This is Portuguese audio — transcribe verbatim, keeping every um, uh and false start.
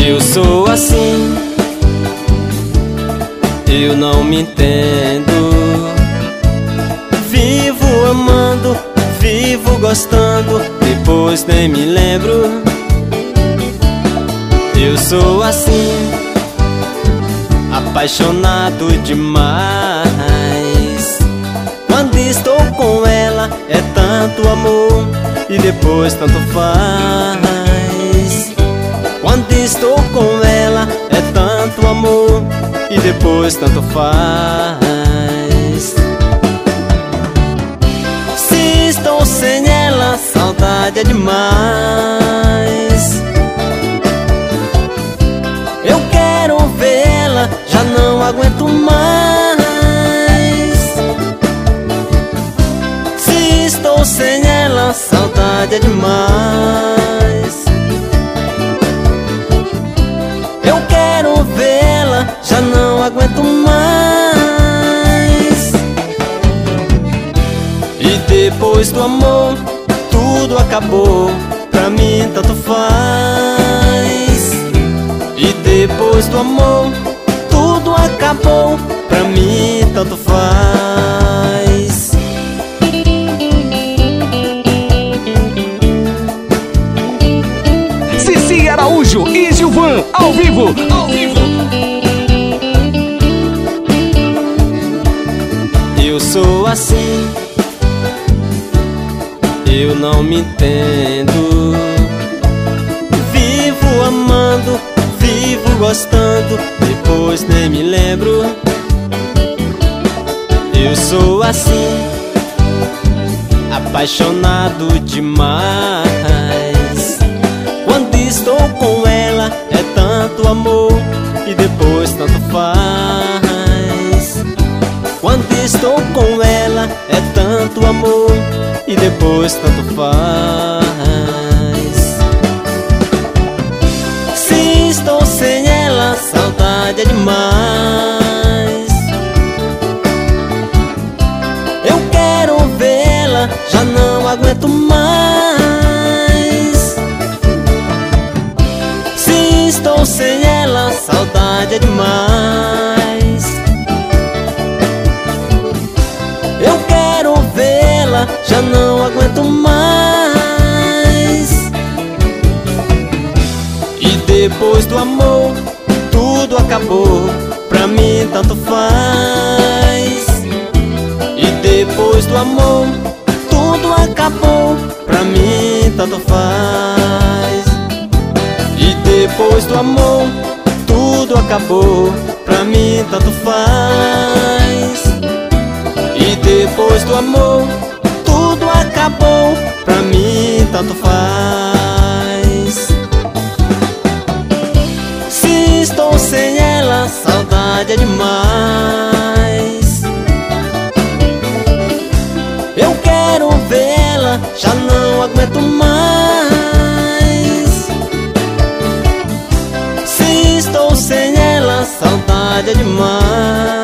Eu sou assim, eu não me entendo. Vivo amando, vivo gostando, depois nem me lembro. Eu sou assim, apaixonado demais. Quando estou com ela é tanto amor e depois tanto faz. Quando estou com ela é tanto amor e depois tanto faz. Se estou sem ela, saudade é demais. Eu quero vê-la, já não aguento mais. Se estou sem ela, saudade é demais. Eu quero vê-la, já não aguento mais. E depois do amor, tudo acabou, pra mim tanto faz. E depois do amor, tudo acabou, pra mim tanto faz. Cici Araújo e Gilvan, ao vivo, ao vivo. Eu sou assim, eu não me entendo. Vivo amando, vivo gostando, depois nem me lembro. Eu sou assim, apaixonado demais. Quando estou com ela é tanto amor e depois tanto faz. Quando estou com ela é tanto amor e depois tanto faz. Se estou sem ela, saudade é demais. Eu quero vê-la, já não aguento mais. Se estou sem ela, saudade é demais. Eu quero vê-la, já não aguento mais. E depois do amor, tudo acabou, pra mim tanto faz. E depois do amor, tudo acabou, pra mim tanto faz. E depois do amor, tudo acabou, pra mim tanto faz. E depois do amor, tudo acabou, pra mim tanto faz. Se estou sem ela, saudade é demais. Eu quero vê-la, já não aguento mais. Se estou sem ela, saudade é demais.